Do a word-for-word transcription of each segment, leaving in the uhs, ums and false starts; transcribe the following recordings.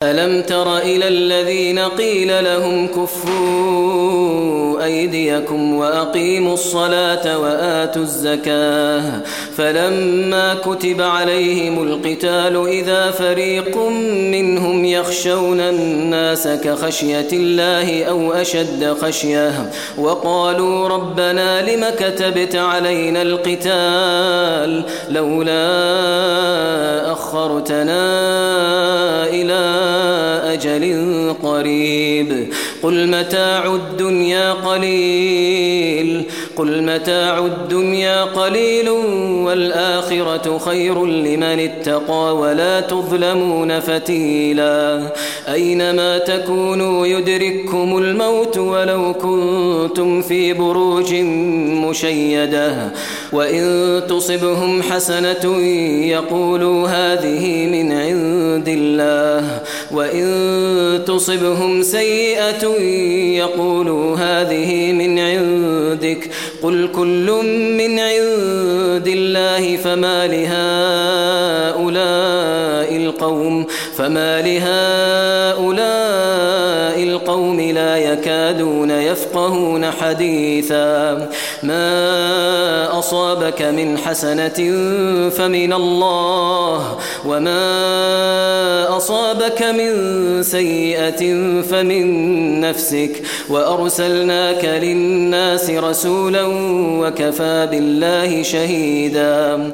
ألم تر إلى الذين قيل لهم كفوا أيديكم وأقيموا الصلاة وآتوا الزكاة فلما كتب عليهم القتال إذا فريق منهم يخشون الناس كخشية الله أو أشد خشية وقالوا ربنا لم كتبت علينا القتال لولا أخرتنا إلى أجل قريب قل متاع الدنيا قليل قل متاع الدنيا قليل والآخرة خير لمن اتقى ولا تظلمون فتيلا أينما تكونوا يدرككم الموت ولو كنتم في بروج مشيدة وإن تصبهم حسنة يقولوا هذه من عند الله وإن تصبهم سيئة يقولوا هذه من عندك قل كل من عند الله فما لهؤلاء القوم فما لهؤلاء القوم لا يكادون يفقهون حديثا ما أصابك من حسنة فمن الله وما أصابك من سيئة فمن نفسك وأرسلناك للناس رسولا وكفى بالله شهيدا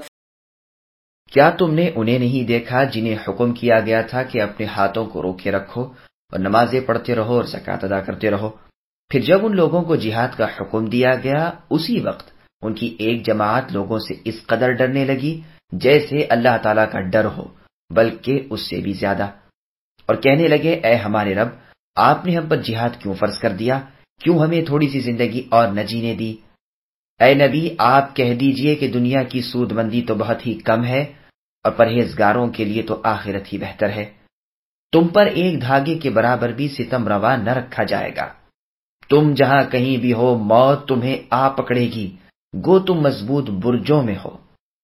کیا تم نے انہیں نہیں دیکھا جنہیں حکم کیا گیا تھا کہ اپنے ہاتھوں کو روکے رکھو اور نمازیں پڑھتے رہو اور زکوٰۃ ادا کرتے رہو؟ پھر جب ان لوگوں کو جہاد کا حکم دیا گیا اسی وقت ان کی ایک جماعت لوگوں سے اس قدر ڈرنے لگی جیسے اللہ تعالیٰ کا ڈر ہو، بلکہ اس سے بھی زیادہ، اور کہنے لگے اے ہمارے رب، آپ نے ہم پر جہاد کیوں فرض کر دیا؟ کیوں ہمیں تھوڑی سی زندگی اور نہ جینے دی؟ اے نبی، آپ کہہ دیجئے کہ دنیا کی سود مندی تو بہت ہی کم ہے اور پرہیزگاروں کے لیے تو آخرت ہی بہتر ہے۔ تم پر ایک دھاگے کے برابر بھی ستم روا نہ رکھا جائے گا۔ تم جہاں کہیں بھی ہو موت تمہیں آ پکڑے گی، گو تم مضبوط برجوں میں ہو۔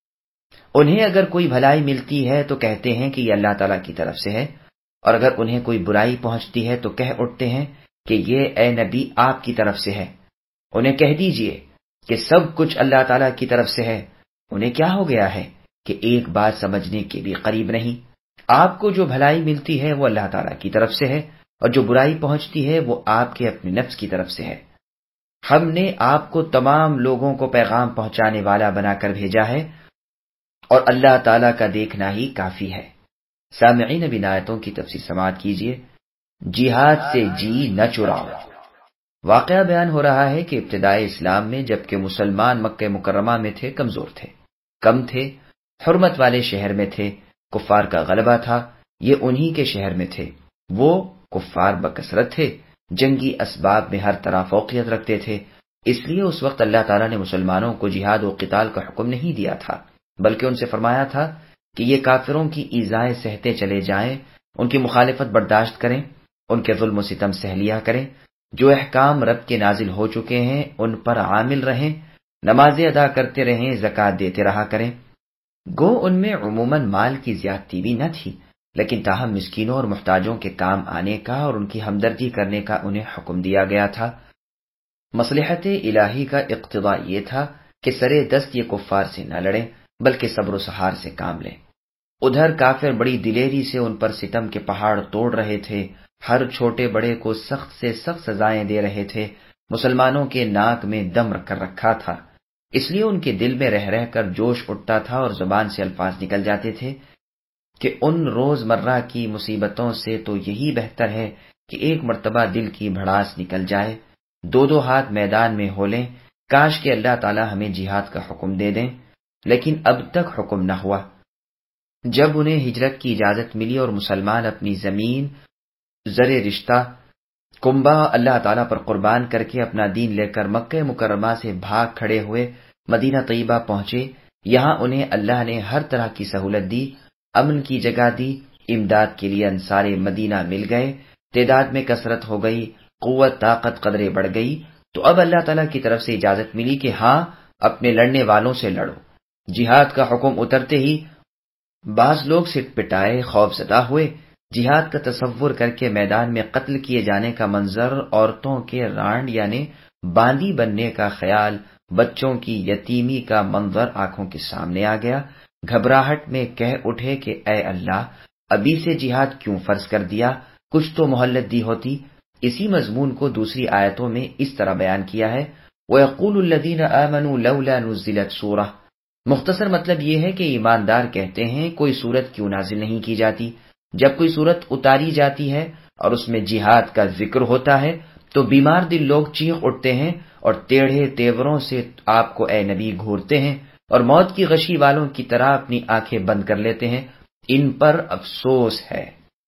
انہیں اگر کوئی بھلائی ملتی ہے تو کہتے ہیں کہ یہ اللہ تعالیٰ کی طرف سے ہے، اور اگر انہیں کوئی برائی پہنچتی ہے تو کہہ اٹھتے ہیں کہ یہ اے نبی آپ کی طرف سے ہے۔ انہیں کہہ دیجئے کہ سب کچھ اللہ تعالیٰ کی طرف سے ہے۔ انہیں کیا ہو گیا ہے کہ ایک بات سمجھنے کے بھی قریب نہیں؟ آپ کو جو بھلائی ملتی ہے وہ اللہ تعالیٰ کی طرف سے ہے، اور جو برائی پہنچتی ہے وہ آپ کے اپنے نفس کی طرف سے ہے۔ ہم نے آپ کو تمام لوگوں کو پیغام پہنچانے والا بنا کر بھیجا ہے، اور اللہ تعالیٰ کا دیکھنا ہی کافی ہے۔ سامعین، اب ان آیتوں کی تفسیر سماعت کیجیے۔ جہاد سے جی نہ چراؤ۔ واقعہ بیان ہو رہا ہے کہ ابتدائی اسلام میں جبکہ مسلمان مکہ مکرمہ میں تھے کمزور تھے، کم تھے، حرمت والے شہر میں تھے، کفار کا غلبہ تھا، یہ انہی کے شہر میں تھے۔ وہ کفار بکثرت تھے، جنگی اسباب میں ہر طرح فوقیت رکھتے تھے، اس لیے اس وقت اللہ تعالیٰ نے مسلمانوں کو جہاد و قتال کا حکم نہیں دیا تھا، بلکہ ان سے فرمایا تھا کہ یہ کافروں کی ایذائیں سہتے چلے جائیں، ان کی مخالفت برداشت کریں، ان کے ظلم و ستم سہ لیا کریں، جو احکام رب کے نازل ہو چکے ہیں ان پر عامل رہیں، نمازیں ادا کرتے رہیں، زکوٰۃ دیتے رہا کریں۔ گو ان میں عموماً مال کی زیادتی بھی نہ تھی، لیکن تاہم مسکینوں اور محتاجوں کے کام آنے کا اور ان کی ہمدردی کرنے کا انہیں حکم دیا گیا تھا۔ مصلحت الہی کا اقتضاء یہ تھا کہ سرے دست یہ کفار سے نہ لڑیں بلکہ صبر و سحار سے کام لیں۔ ادھر کافر بڑی دلیری سے ان پر ستم کے پہاڑ توڑ رہے تھے، ہر چھوٹے بڑے کو سخت سے سخت سزائیں دے رہے تھے، مسلمانوں کے ناک میں دم رکھ کر رکھا تھا، اس لیے ان کے دل میں رہ رہ کر جوش اٹھتا تھا اور زبان سے الفاظ نکل جاتے تھے کہ ان روز مرہ کی مصیبتوں سے تو یہی بہتر ہے کہ ایک مرتبہ دل کی بھڑاس نکل جائے، دو دو ہاتھ میدان میں ہو لیں، کاش کہ اللہ تعالی ہمیں جہاد کا حکم دے دیں، لیکن اب تک حکم نہ ہوا۔ جب انہیں ہجرت کی اجازت ملی اور مسلمان اپنی زمین، زر رشتہ، کنبہ اللہ تعالیٰ پر قربان کر کے اپنا دین لے کر مکہ مکرمہ سے بھاگ کھڑے ہوئے مدینہ طیبہ پہنچے، یہاں انہیں اللہ نے ہر طرح کی سہولت دی، امن کی جگہ دی، امداد کے لیے انصار مدینہ مل گئے، تعداد میں کثرت ہو گئی، قوت طاقت قدرے بڑھ گئی، تو اب اللہ تعالیٰ کی طرف سے اجازت ملی کہ ہاں اپنے لڑنے والوں سے لڑو۔ جہاد کا حکم اترتے ہی بعض لوگ سٹ پٹائے، خوف زدہ ہوئے، جہاد کا تصور کر کے میدان میں قتل کیے جانے کا منظر، عورتوں کے رانڈ یعنی باندی بننے کا خیال، بچوں کی یتیمی کا منظر آنکھوں کے سامنے آ گیا۔ گھبراہٹ میں کہہ اٹھے کہ اے اللہ، ابھی سے جہاد کیوں فرض کر دیا؟ کچھ تو مہلت دی ہوتی۔ اسی مضمون کو دوسری آیتوں میں اس طرح بیان کیا ہے، وَيَقُولُ الَّذِينَ آمَنُوا لَوْلَا نُزِّلَتْ سُورَةٌ۔ مختصر مطلب یہ ہے کہ ایماندار کہتے ہیں کوئی سورت کیوں نازل نہیں کی جاتی؟ جب کوئی سورت اتاری جاتی ہے اور اس میں جہاد کا ذکر ہوتا ہے تو بیمار دل لوگ چیخ اٹھتے ہیں اور ٹیڑھے تیوروں سے آپ کو اے نبی گھورتے ہیں اور موت کی غشی والوں کی طرح اپنی آنکھیں بند کر لیتے ہیں۔ ان پر افسوس ہے۔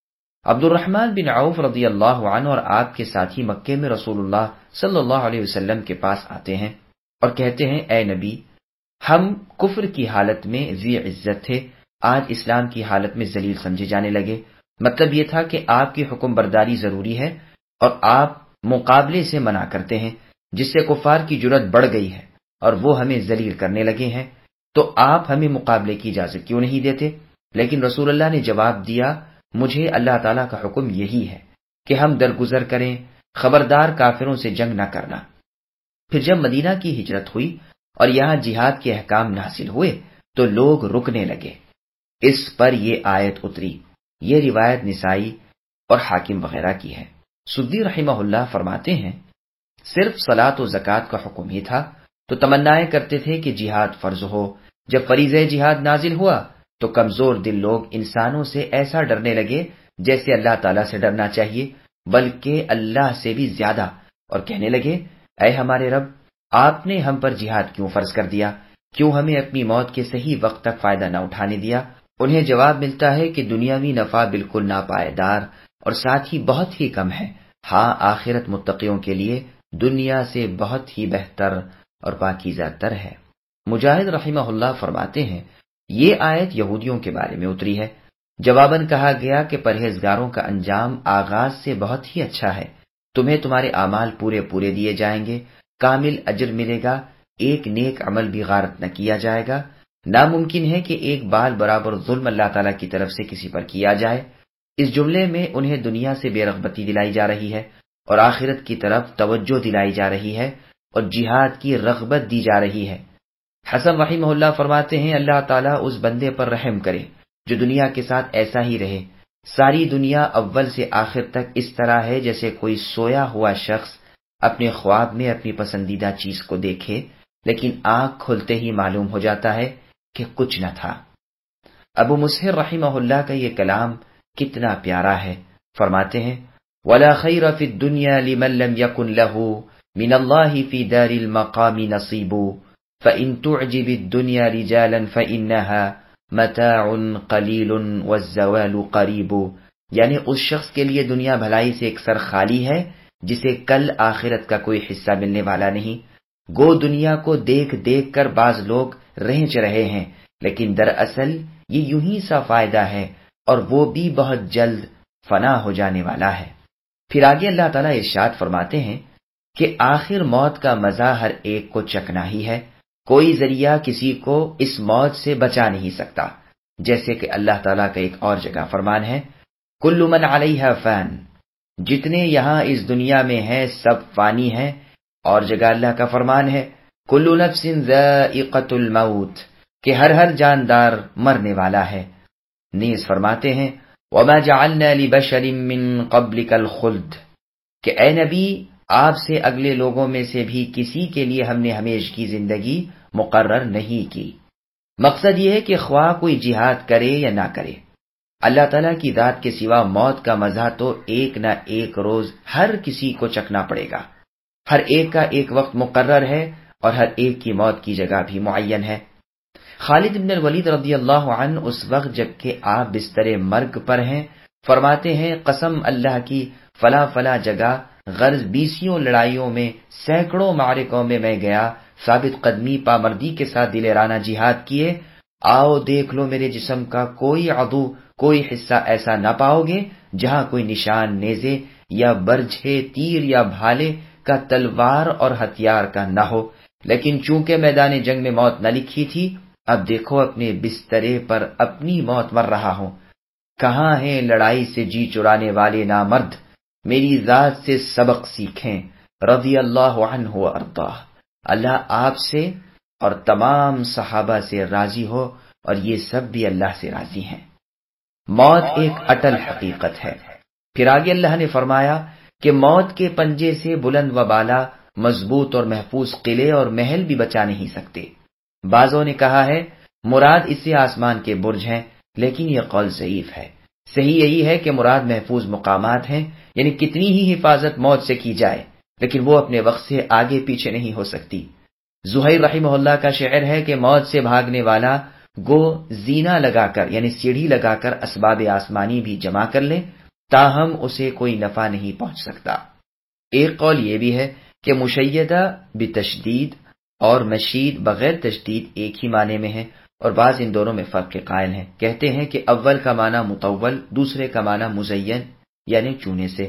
عبد الرحمن بن عوف رضی اللہ عنہ اور آپ کے ساتھی مکے میں رسول اللہ صلی اللہ علیہ وسلم کے پاس آتے ہیں اور کہتے ہیں اے نبی، ہم کفر کی حالت میں ذی عزت تھے، آج اسلام کی حالت میں ذلیل سمجھے جانے لگے۔ مطلب یہ تھا کہ آپ کی حکم برداری ضروری ہے اور آپ مقابلے سے منع کرتے ہیں، جس سے کفار کی جرت بڑھ گئی ہے اور وہ ہمیں ذلیل کرنے لگے ہیں، تو آپ ہمیں مقابلے کی اجازت کیوں نہیں دیتے؟ لیکن رسول اللہ نے جواب دیا، مجھے اللہ تعالیٰ کا حکم یہی ہے کہ ہم درگزر کریں، خبردار کافروں سے جنگ نہ کرنا۔ پھر جب مدینہ کی ہجرت ہوئی اور یہاں جہاد کے احکام نازل ہوئے تو لوگ رکنے لگے۔ اس پر یہ آیت اتری۔ یہ روایت نسائی اور حاکم وغیرہ کی ہے۔ سدی رحمہ اللہ فرماتے ہیں صرف صلاۃ و زکوٰۃ کا حکم ہی تھا تو تمنائیں کرتے تھے کہ جہاد فرض ہو۔ جب فریضہ جہاد نازل ہوا تو کمزور دل لوگ انسانوں سے ایسا ڈرنے لگے جیسے اللہ تعالیٰ سے ڈرنا چاہیے، بلکہ اللہ سے بھی زیادہ، اور کہنے لگے اے ہمارے رب، آپ نے ہم پر جہاد کیوں فرض کر دیا؟ کیوں ہمیں اپنی موت کے صحیح وقت تک فائدہ نہ اٹھانے دیا؟ انہیں جواب ملتا ہے کہ دنیاوی نفع بالکل ناپائیدار اور ساتھ ہی بہت ہی کم ہے، ہاں آخرت متقیوں کے لیے دنیا سے بہت ہی بہتر اور پاکیزہ تر ہے۔ مجاہد رحمہ اللہ فرماتے ہیں یہ آیت یہودیوں کے بارے میں اتری ہے۔ جواباً کہا گیا کہ پرہیزگاروں کا انجام آغاز سے بہت ہی اچھا ہے، تمہیں تمہارے اعمال پورے پورے دیے جائیں گے، کامل اجر ملے گا، ایک نیک عمل بھی غارت نہ کیا جائے گا، ناممکن ہے کہ ایک بال برابر ظلم اللہ تعالیٰ کی طرف سے کسی پر کیا جائے۔ اس جملے میں انہیں دنیا سے بے رغبتی دلائی جا رہی ہے اور آخرت کی طرف توجہ دلائی جا رہی ہے اور جہاد کی رغبت دی جا رہی ہے۔ حسن رحمہ اللہ فرماتے ہیں اللہ تعالیٰ اس بندے پر رحم کرے جو دنیا کے ساتھ ایسا ہی رہے۔ ساری دنیا اول سے آخر تک اس طرح ہے جیسے کوئی سویا ہوا شخص اپنے خواب میں اپنی پسندیدہ چیز کو دیکھے، لیکن آنکھ کھلتے ہی معلوم ہو جاتا ہے کہ کچھ نہ تھا۔ ابو مسہر رحمہ اللہ کا یہ کلام کتنا پیارا ہے، فرماتے ہیں وَلَا خَيْرَ فِي الدُّنْيَا لِمَنْ لَمْ يَكُنْ لَهُ مِنَ اللَّهِ فِي دَارِ الْمَقَامِ نَصِيبٌ فَإِن تُعْجِبِ الدُّنْيَا رِجَالًا فَإِنَّهَا مَتَاعٌ قَلِيلٌ وَالزَّوَالُ قَرِيبٌ، یعنی اس شخص کے لیے دنیا بھلائی سے ایک سر خالی ہے جسے کل آخرت کا کوئی حصہ ملنے والا نہیں۔ گو دنیا کو دیکھ دیکھ کر بعض لوگ رہنچ رہے ہیں، لیکن دراصل یہ یوں ہی سا فائدہ ہے اور وہ بھی بہت جلد فنا ہو جانے والا ہے۔ پھر آگے اللہ تعالیٰ ارشاد فرماتے ہیں کہ آخر موت کا مزہ ہر ایک کو چکھنا ہی ہے، کوئی ذریعہ کسی کو اس موت سے بچا نہیں سکتا، جیسے کہ اللہ تعالیٰ کا ایک اور جگہ فرمان ہے کل من علیہا فان، جتنے یہاں اس دنیا میں ہیں سب فانی ہیں، اور جگہ اللہ کا فرمان ہے کل نفس ذائقۃ الموت، کہ ہر ہر جاندار مرنے والا ہے۔ نیز فرماتے ہیں وما جعلنا لبشر من قبلک الخلد، کہ اے نبی آپ سے اگلے لوگوں میں سے بھی کسی کے لیے ہم نے ہمیشہ کی زندگی مقرر نہیں کی۔ مقصد یہ ہے کہ خواہ کوئی جہاد کرے یا نہ کرے، اللہ تعالیٰ کی ذات کے سوا موت کا مزہ تو ایک نہ ایک روز ہر کسی کو چکھنا پڑے گا۔ ہر ایک کا ایک وقت مقرر ہے اور ہر ایک کی موت کی جگہ بھی معین ہے۔ خالد بن الولید رضی اللہ عنہ اس وقت جب کہ آپ بستر مرگ پر ہیں فرماتے ہیں قسم اللہ کی فلاں فلاں جگہ غرض بیسیوں لڑائیوں میں سینکڑوں معرکوں میں میں گیا، ثابت قدمی پامردی کے ساتھ دلیرانہ جہاد کیے، آؤ دیکھ لو میرے جسم کا کوئی عضو کوئی حصہ ایسا نہ پاؤ گے جہاں کوئی نشان نیزے یا برجھے تیر یا بھالے کا تلوار اور ہتھیار کا نہ ہو، لیکن چونکہ میدان جنگ میں موت نہ لکھی تھی اب دیکھو اپنے بسترے پر اپنی موت مر رہا ہوں۔ کہاں ہیں لڑائی سے جی چرانے والے نامرد، میری ذات سے سبق سیکھیں، رضی اللہ عنہ وارضاہ، اللہ آپ سے اور تمام صحابہ سے راضی ہو، اور یہ سب بھی اللہ سے راضی ہیں۔ موت ایک اٹل حقیقت ہے۔ پھر آگے اللہ نے فرمایا کہ موت کے پنجے سے بلند و بالا، مضبوط اور محفوظ قلعے اور محل بھی بچا نہیں سکتے۔ بعضوں نے کہا ہے مراد اس سے آسمان کے برج ہیں، لیکن یہ قول ضعیف ہے۔ صحیح یہی ہے کہ مراد محفوظ مقامات ہیں، یعنی کتنی ہی حفاظت موت سے کی جائے لیکن وہ اپنے وقت سے آگے پیچھے نہیں ہو سکتی۔ زہیر رحمہ اللہ کا شعر ہے کہ موت سے بھاگنے والا گو زینہ لگا کر یعنی سیڑھی لگا کر اسباب آسمانی بھی جمع کر لے، تاہم اسے کوئی نفع نہیں پہنچ سکتا۔ ایک قول یہ بھی ہے کہ مشیدہ بتشدید اور مشید بغیر تشدید ایک ہی معنی میں ہے، اور بعض ان دونوں میں فرق کے قائل ہیں۔ کہتے ہیں کہ اول کا معنی مطول، دوسرے کا معنی مزین یعنی چونے سے۔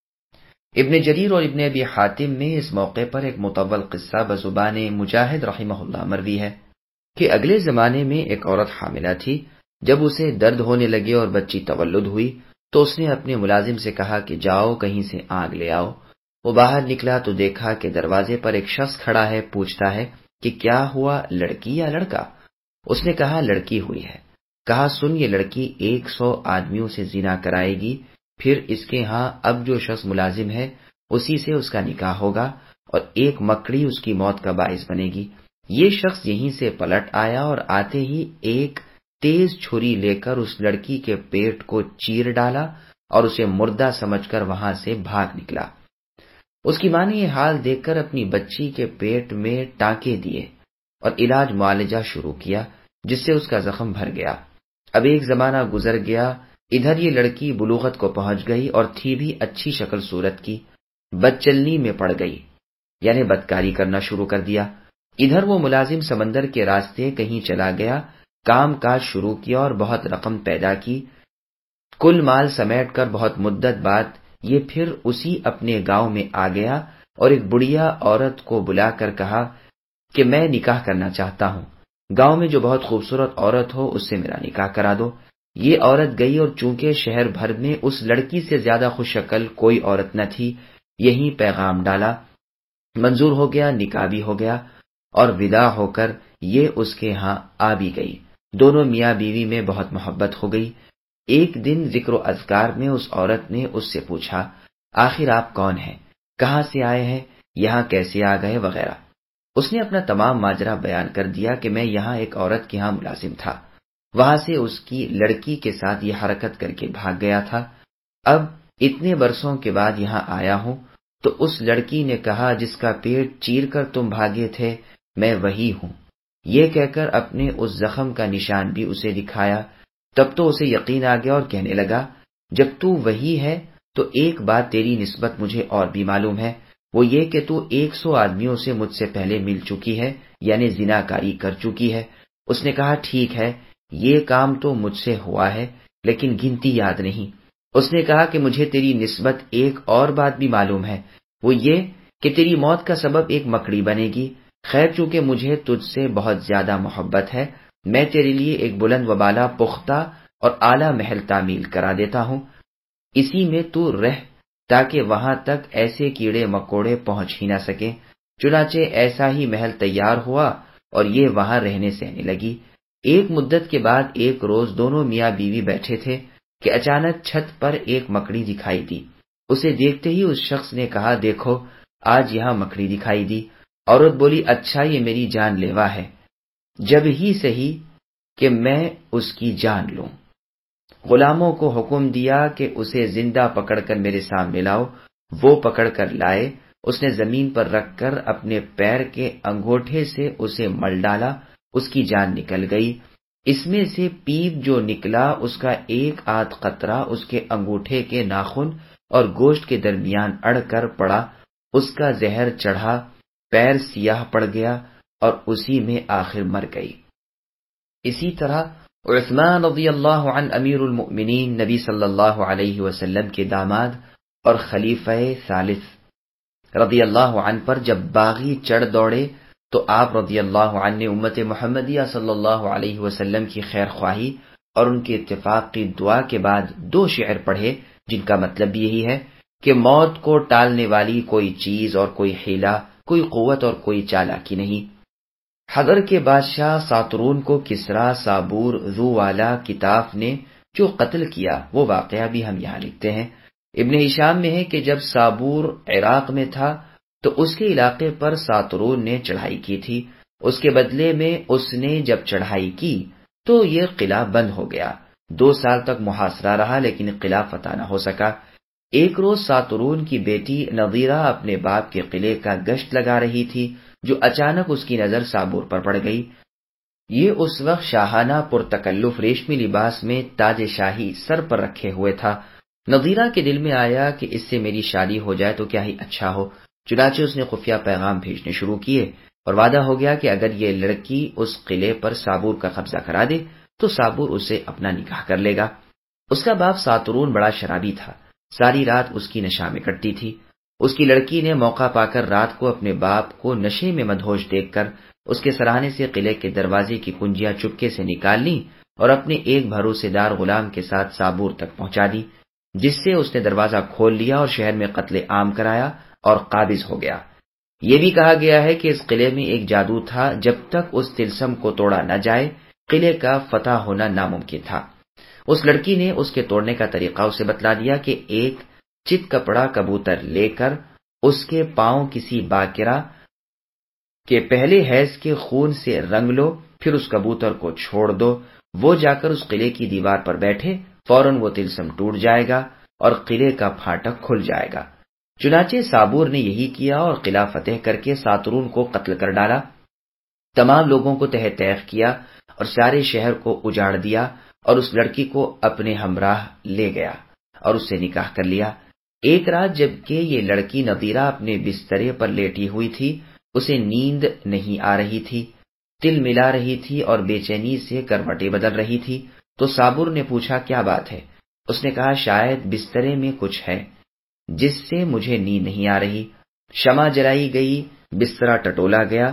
ابن جریر اور ابن ابی حاتم میں اس موقع پر ایک مطول قصہ بزبان مجاہد رحمہ اللہ مروی ہے کہ اگلے زمانے میں ایک عورت حاملہ تھی۔ جب اسے درد ہونے لگے اور بچی تولد ہوئی تو اس نے اپنے ملازم سے کہا کہ جاؤ کہیں سے آگ لے آؤ۔ وہ باہر نکلا تو دیکھا کہ دروازے پر ایک شخص کھڑا ہے، پوچھتا ہے کہ کیا ہوا، لڑکی یا لڑکا؟ اس نے کہا لڑکی ہوئی ہے۔ کہا سن، یہ لڑکی ایک سو آدمیوں سے زنا کرائے گی، پھر اس کے ہاں اب جو شخص ملازم ہے اسی سے اس کا نکاح ہوگا، اور ایک مکڑی اس کی موت کا باعث بنے گی۔ یہ شخص یہیں سے پلٹ آیا اور آتے ہی ایک تیز چھری لے کر اس لڑکی کے پیٹ کو چیر ڈالا اور اسے مردہ سمجھ کر وہاں سے بھاگ نکلا۔ اس کی ماں نے یہ حال دیکھ کر اپنی بچی کے پیٹ میں ٹانکے دیے اور علاج معالجہ شروع کیا، جس سے اس کا زخم بھر گیا۔ اب ایک زمانہ گزر گیا، ادھر یہ لڑکی بلوغت کو پہنچ گئی اور تھی بھی اچھی شکل صورت کی، بدچلنی میں پڑ گئی، یعنی بدکاری کرنا شروع کر دیا۔ ادھر وہ ملازم سمندر کے راستے کہیں چلا گیا، کام کاج شروع کیا اور بہت رقم پیدا کی، کل مال سمیٹ کر بہت مدت بعد یہ پھر اسی اپنے گاؤں میں آ گیا اور ایک بڑھیا عورت کو بلا کر کہا کہ میں نکاح کرنا چاہتا ہوں، گاؤں میں جو بہت خوبصورت عورت ہو اس سے میرا نکاح کرا دو۔ یہ عورت گئی اور چونکہ شہر بھر میں اس لڑکی سے زیادہ خوش شکل کوئی عورت نہ تھی، یہی پیغام ڈالا، منظور ہو گیا، نکاح بھی ہو گیا، اور ودا ہو کر یہ اس کے ہاں آ بھی گئی۔ دونوں میاں بیوی میں بہت محبت ہو گئی۔ ایک دن ذکر و اذکار میں اس عورت نے اس سے پوچھا آخر آپ کون ہیں، کہاں سے آئے ہیں، یہاں کیسے آ گئے وغیرہ۔ اس نے اپنا تمام ماجرا بیان کر دیا کہ میں یہاں ایک عورت کے ہاں ملازم تھا، وہاں سے اس کی لڑکی کے ساتھ یہ حرکت کر کے بھاگ گیا تھا، اب اتنے برسوں کے بعد یہاں آیا ہوں تو اس لڑکی نے کہا جس کا پیٹ چیر کر تم بھاگے تھے میں وہی ہوں۔ یہ کہہ کر اپنے اس زخم کا نشان بھی اسے دکھایا۔ تب تو اسے یقین آ گیا اور کہنے لگا جب تو وہی ہے تو ایک بات تیری نسبت مجھے اور بھی معلوم ہے، وہ یہ کہ تو ایک سو آدمیوں سے مجھ سے پہلے مل چکی ہے، یعنی زناکاری کر چکی ہے۔ اس نے کہا ٹھیک ہے، یہ کام تو مجھ سے ہوا ہے لیکن گنتی یاد نہیں۔ اس نے کہا کہ مجھے تیری نسبت ایک اور بات بھی معلوم ہے، وہ یہ کہ تیری موت کا سبب ایک مکڑی بنے گی۔ خیر چونکہ مجھے تجھ سے بہت زیادہ محبت ہے، میں تیرے لیے ایک بلند و بالا پختہ اور اعلیٰ محل تعمیل کرا دیتا ہوں، اسی میں تو رہ تاکہ وہاں تک ایسے کیڑے مکوڑے پہنچ ہی نہ سکیں۔ چنانچہ ایسا ہی محل تیار ہوا اور یہ وہاں رہنے سہنے لگی۔ ایک مدت کے بعد ایک روز دونوں میاں بیوی بیٹھے تھے کہ اچانک چھت پر ایک مکڑی دکھائی دی۔ اسے دیکھتے ہی اس شخص نے کہا دیکھو آج یہاں مکڑی دکھائی دی۔ عورت بولی اچھا یہ میری جان لیوا ہے، جب ہی صحیح کہ میں اس کی جان لوں۔ غلاموں کو حکم دیا کہ اسے زندہ پکڑ کر میرے سامنے لاؤ۔ وہ پکڑ کر لائے، اس نے زمین پر رکھ کر اپنے پیر کے انگوٹھے سے اسے مل ڈالا، اس کی جان نکل گئی۔ اس میں سے پیپ جو نکلا اس کا ایک آدھ قطرہ اس کے انگوٹھے کے ناخن اور گوشت کے درمیان اڑ کر پڑا، اس کا زہر چڑھا، پیر سیاہ پڑ گیا اور اسی میں آخر مر گئی۔ اسی طرح عثمان رضی اللہ عنہ امیر المؤمنین نبی صلی اللہ علیہ وسلم کے داماد اور خلیفہ ثالث رضی اللہ عنہ پر جب باغی چڑھ دوڑے تو آپ رضی اللہ عنہ نے امت محمدیہ صلی اللہ علیہ وسلم کی خیر خواہی اور ان کے اتفاق کی دعا کے بعد دو شعر پڑھے جن کا مطلب بھی یہی ہے کہ موت کو ٹالنے والی کوئی چیز اور کوئی حیلہ، کوئی قوت اور کوئی چالاکی نہیں۔ حضر کے بادشاہ ساترون کو کسرا سابور ذو والا کتاف نے جو قتل کیا وہ واقعہ بھی ہم یہاں لکھتے ہیں۔ ابن ہشام میں ہے کہ جب سابور عراق میں تھا تو اس کے علاقے پر ساترون نے چڑھائی کی تھی، اس کے بدلے میں اس نے جب چڑھائی کی تو یہ قلعہ بند ہو گیا۔ دو سال تک محاصرہ رہا لیکن قلعہ فتح نہ ہو سکا۔ ایک روز ساترون کی بیٹی نظیرہ اپنے باپ کے قلعے کا گشت لگا رہی تھی جو اچانک اس کی نظر سابور پر پڑ گئی۔ یہ اس وقت شاہانہ پرتکلف ریشمی لباس میں تاج شاہی سر پر رکھے ہوئے تھا۔ نظیرہ کے دل میں آیا کہ اس سے میری شادی ہو جائے تو کیا ہی اچھا ہو، چنانچہ اس نے خفیہ پیغام بھیجنے شروع کیے اور وعدہ ہو گیا کہ اگر یہ لڑکی اس قلعے پر سابور کا قبضہ کرا دے تو سابور اسے اپنا نکاح کر لے گا۔ اس کا باپ ساترون بڑا شرابی تھا، ساری رات اس کی نشہ میں کٹتی تھی۔ اس کی لڑکی نے موقع پا کر رات کو اپنے باپ کو نشے میں مدہوش دیکھ کر اس کے سراہنے سے قلعے کے دروازے کی کنجیاں چپکے سے نکال لی اور اپنے ایک بھروسے دار غلام کے ساتھ سابور تک پہنچا دی، جس سے اس نے دروازہ کھول لیا اور شہر میں قتل عام کرایا اور قابض ہو گیا۔ یہ بھی کہا گیا ہے کہ اس قلعے میں ایک جادو تھا، جب تک اس طلسم کو توڑا نہ جائے قلعے کا فتح ہونا ناممکن تھا۔ اس لڑکی نے اس کے توڑنے کا طریقہ اسے بتلا دیا کہ ایک چت کپڑا کبوتر لے کر اس کے پاؤں کسی باقرہ کے پہلے حیض کے خون سے رنگ لو، پھر اس کبوتر کو چھوڑ دو، وہ جا کر اس قلعے کی دیوار پر بیٹھے، فوراً وہ طلسم ٹوٹ جائے گا اور قلعے کا پھاٹک کھل جائے گا۔ چنانچہ سابور نے یہی کیا اور قلعہ فتح کر کے ساترون کو قتل کر ڈالا، تمام لوگوں کو تہہ تیغ کیا اور سارے شہر کو اجاڑ دیا اور اس لڑکی کو اپنے ہمراہ لے گیا اور اس سے نکاح کر لیا۔ ایک رات جبکہ یہ لڑکی نظیرہ اپنے بسترے پر لیٹی ہوئی تھی، اسے نیند نہیں آ رہی تھی، تل ملا رہی تھی اور بے چینی سے کروٹیں بدل رہی تھی، تو سابور نے پوچھا کیا بات ہے؟ اس نے کہا شاید بسترے میں کچھ ہے جس سے مجھے نیند نہیں آ رہی۔ شمع جلائی گئی، بسترا ٹٹولا گیا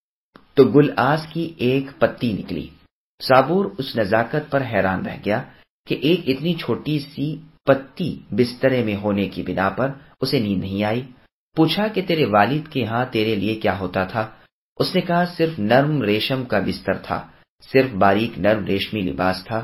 تو گل آس کی ایک پتی نکلی۔ سابور اس نزاکت پر حیران رہ گیا کہ ایک اتنی چھوٹی سی پتی بسترے میں ہونے کی بنا پر اسے نیند نہیں آئی۔ پوچھا کہ تیرے والد کے ہاں تیرے لیے کیا ہوتا تھا؟ اس نے کہا صرف نرم ریشم کا بستر تھا، صرف باریک نرم ریشمی لباس تھا،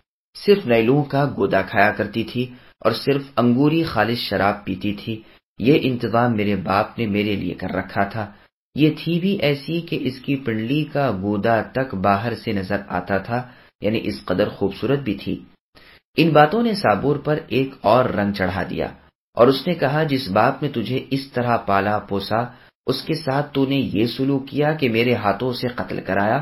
صرف نیلوں کا گودا کھایا کرتی تھی اور صرف انگوری خالص شراب پیتی تھی۔ یہ انتظام میرے باپ نے میرے لیے کر رکھا تھا۔ یہ تھی بھی ایسی کہ اس کی پنڈلی کا گودا تک باہر سے نظر آتا تھا، یعنی اس قدر خوبصورت بھی تھی۔ ان باتوں نے سابور پر ایک اور رنگ چڑھا دیا اور اس نے کہا جس باپ نے تجھے اس طرح پالا پوسا، اس کے ساتھ تو نے یہ سلوک کیا کہ میرے ہاتھوں سے قتل کرایا،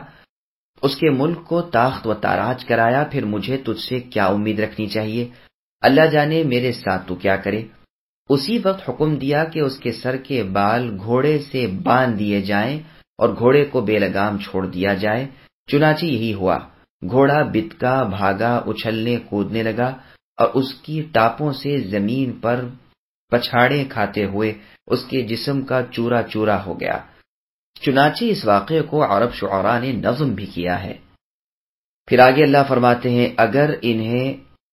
اس کے ملک کو تاخت و تاراج کرایا، پھر مجھے تجھ سے کیا امید رکھنی چاہیے؟ اللہ جانے میرے ساتھ تو کیا کرے۔ اسی وقت حکم دیا کہ اس کے سر کے بال گھوڑے سے باندھ دیے جائیں اور گھوڑے کو بے لگام چھوڑ دیا جائے۔ چنانچہ یہی ہوا، گھوڑا بتکا، بھاگا، اچھلنے کودنے لگا اور اس کی ٹاپوں سے زمین پر پچھاڑے کھاتے ہوئے اس کے جسم کا چورا چورا ہو گیا۔ چنانچہ اس واقعے کو عرب شعراء نے نظم بھی کیا ہے۔ پھر آگے اللہ فرماتے ہیں اگر انہیں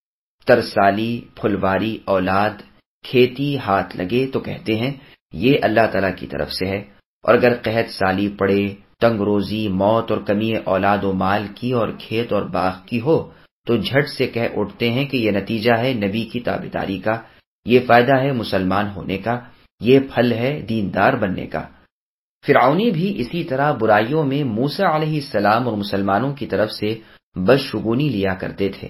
ترسالی، پھلواری، اولاد، کھیتی ہاتھ لگے تو کہتے ہیں یہ اللہ تعالیٰ کی طرف سے ہے، اور اگر قحط سالی پڑے، تنگ روزی، موت اور کمی اولاد و مال کی اور کھیت اور باغ کی ہو تو جھٹ سے کہہ اٹھتے ہیں کہ یہ نتیجہ ہے نبی کی تابعداری کا، یہ فائدہ ہے مسلمان ہونے کا، یہ پھل ہے دیندار بننے کا۔ فرعونی بھی اسی طرح برائیوں میں موسیٰ علیہ السلام اور مسلمانوں کی طرف سے بدشگونی لیا کرتے تھے،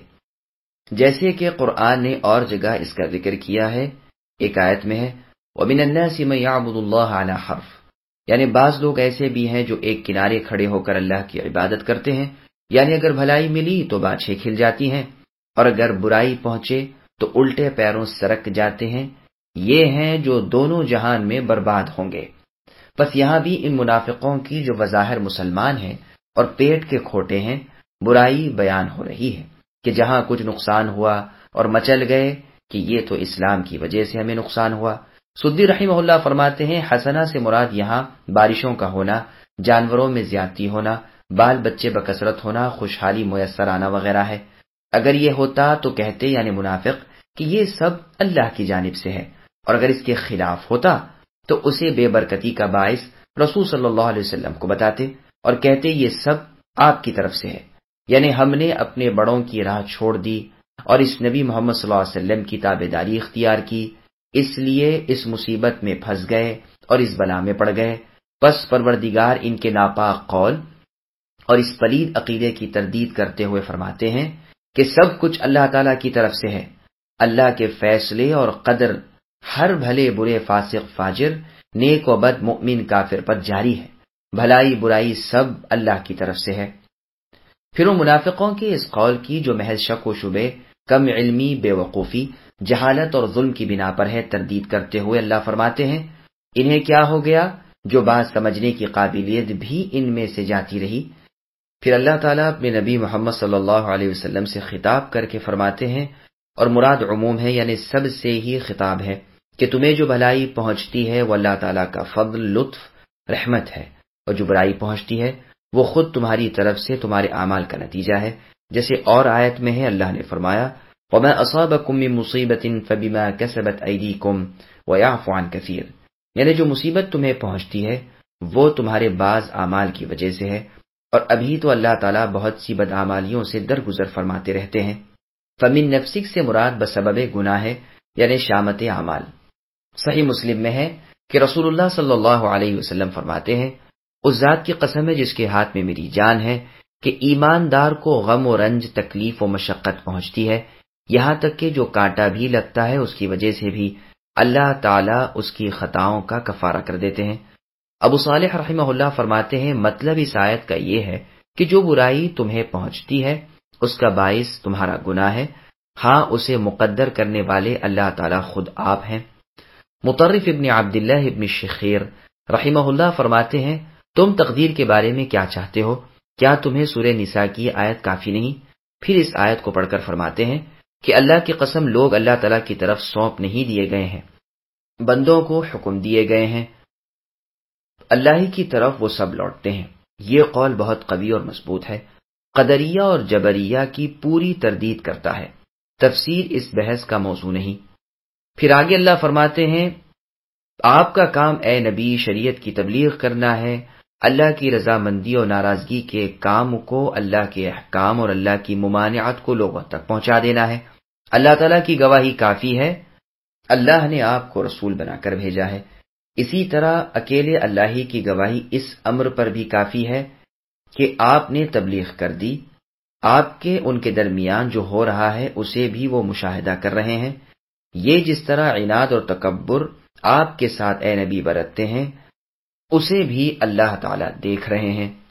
جیسے کہ قرآن نے اور جگہ اس کا ذکر کیا ہے۔ ایک آیت میں ہے وَمِنَ النَّاسِ مَن يَعْبُدُ اللَّهَ عَلَى حَرْفٍ، یعنی بعض لوگ ایسے بھی ہیں جو ایک کنارے کھڑے ہو کر اللہ کی عبادت کرتے ہیں، یعنی اگر بھلائی ملی تو بانچھیں کھل جاتی ہیں اور اگر برائی پہنچے تو الٹے پیروں سرک جاتے ہیں، یہ ہیں جو دونوں جہان میں برباد ہوں گے۔ بس یہاں بھی ان منافقوں کی جو بظاہر مسلمان ہیں اور پیٹ کے کھوٹے ہیں برائی بیان ہو رہی ہے کہ جہاں کچھ نقصان ہوا اور مچل گئے کہ یہ تو اسلام کی وجہ سے ہمیں نقصان ہوا۔ سدی رحمہ اللہ فرماتے ہیں حسنہ سے مراد یہاں بارشوں کا ہونا، جانوروں میں زیادتی ہونا، بال بچے بکثرت ہونا، خوشحالی میسر آنا وغیرہ ہے۔ اگر یہ ہوتا تو کہتے یعنی منافق کہ یہ سب اللہ کی جانب سے ہے، اور اگر اس کے خلاف ہوتا تو اسے بے برکتی کا باعث رسول صلی اللہ علیہ وسلم کو بتاتے اور کہتے یہ سب آپ کی طرف سے ہے، یعنی ہم نے اپنے بڑوں کی راہ چھوڑ دی اور اس نبی محمد صلی اللہ علیہ وسلم کی تابعداری اختیار کی، اس لیے اس مصیبت میں پھنس گئے اور اس بلا میں پڑ گئے۔ پس پروردگار ان کے ناپاک قول اور اس پلید عقیدے کی تردید کرتے ہوئے فرماتے ہیں کہ سب کچھ اللہ تعالیٰ کی طرف سے ہے، اللہ کے فیصلے اور قدر ہر بھلے برے فاسق فاجر، نیک و بد، مؤمن کافر پر جاری ہے، بھلائی برائی سب اللہ کی طرف سے ہے۔ پھر ان منافقوں کے اس قول کی جو محض شک و شبے، کم علمی، بے وقوفی، جہالت اور ظلم کی بنا پر ہے، تردید کرتے ہوئے اللہ فرماتے ہیں انہیں کیا ہو گیا جو بات سمجھنے کی قابلیت بھی ان میں سے جاتی رہی۔ پھر اللہ تعالیٰ اپنے نبی محمد صلی اللہ علیہ وسلم سے خطاب کر کے فرماتے ہیں، اور مراد عموم ہے یعنی سب سے ہی خطاب ہے، کہ تمہیں جو بھلائی پہنچتی ہے وہ اللہ تعالیٰ کا فضل، لطف، رحمت ہے، اور جو برائی پہنچتی ہے وہ خود تمہاری طرف سے تمہارے اعمال کا نتیجہ ہے۔ جیسے اور آیت میں ہے، اللہ نے فرمایا وَمَا أَصَابَكُم مِّن مُّصِيبَةٍ فَبِمَا كَسَبَتْ أَيْدِيكُمْ وَيَعْفُو عَن كَثِيرٍ، یعنی جو مصیبت تمہیں پہنچتی ہے وہ تمہارے بعض اعمال کی وجہ سے ہے، اور ابھی تو اللہ تعالیٰ بہت سی بدعمالیوں سے درگزر فرماتے رہتے ہیں۔ فَمِن نَفْسِك سے مراد بسبب گناہ ہے، یعنی شامت اعمال۔ صحیح مسلم میں ہے کہ رسول اللہ صلی اللہ علیہ وسلم فرماتے ہیں اس ذات کی قسم ہے جس کے ہاتھ میں میری جان ہے کہ ایماندار کو غم و رنج، تکلیف و مشقت پہنچتی ہے، یہاں تک کہ جو کانٹا بھی لگتا ہے اس کی وجہ سے بھی اللہ تعالیٰ اس کی خطاؤں کا کفارہ کر دیتے ہیں۔ ابو صالح رحمہ اللہ فرماتے ہیں مطلب اس آیت کا یہ ہے کہ جو برائی تمہیں پہنچتی ہے اس کا باعث تمہارا گناہ ہے، ہاں اسے مقدر کرنے والے اللہ تعالیٰ خود آپ ہیں۔ مطرف ابن عبداللہ ابن شخیر رحمہ اللہ فرماتے ہیں تم تقدیر کے بارے میں کیا چاہتے ہو؟ کیا تمہیں سورہ نساء کی آیت کافی نہیں؟ پھر اس آیت کو پڑھ کر فرماتے ہیں کہ اللہ کی قسم لوگ اللہ تعالیٰ کی طرف سونپ نہیں دیے گئے ہیں، بندوں کو حکم دیے گئے ہیں، اللہ ہی کی طرف وہ سب لوٹتے ہیں۔ یہ قول بہت قوی اور مضبوط ہے، قدریہ اور جبریہ کی پوری تردید کرتا ہے، تفسیر اس بحث کا موضوع نہیں۔ پھر آگے اللہ فرماتے ہیں آپ کا کام اے نبی شریعت کی تبلیغ کرنا ہے، اللہ کی رضامندی اور ناراضگی کے کام کو، اللہ کے احکام اور اللہ کی ممانعت کو لوگوں تک پہنچا دینا ہے۔ اللہ تعالیٰ کی گواہی کافی ہے، اللہ نے آپ کو رسول بنا کر بھیجا ہے۔ اسی طرح اکیلے اللہ ہی کی گواہی اس امر پر بھی کافی ہے کہ آپ نے تبلیغ کر دی، آپ کے ان کے درمیان جو ہو رہا ہے اسے بھی وہ مشاہدہ کر رہے ہیں۔ یہ جس طرح عناد اور تکبر آپ کے ساتھ اے نبی برتتے ہیں اسے بھی اللہ تعالیٰ دیکھ رہے ہیں۔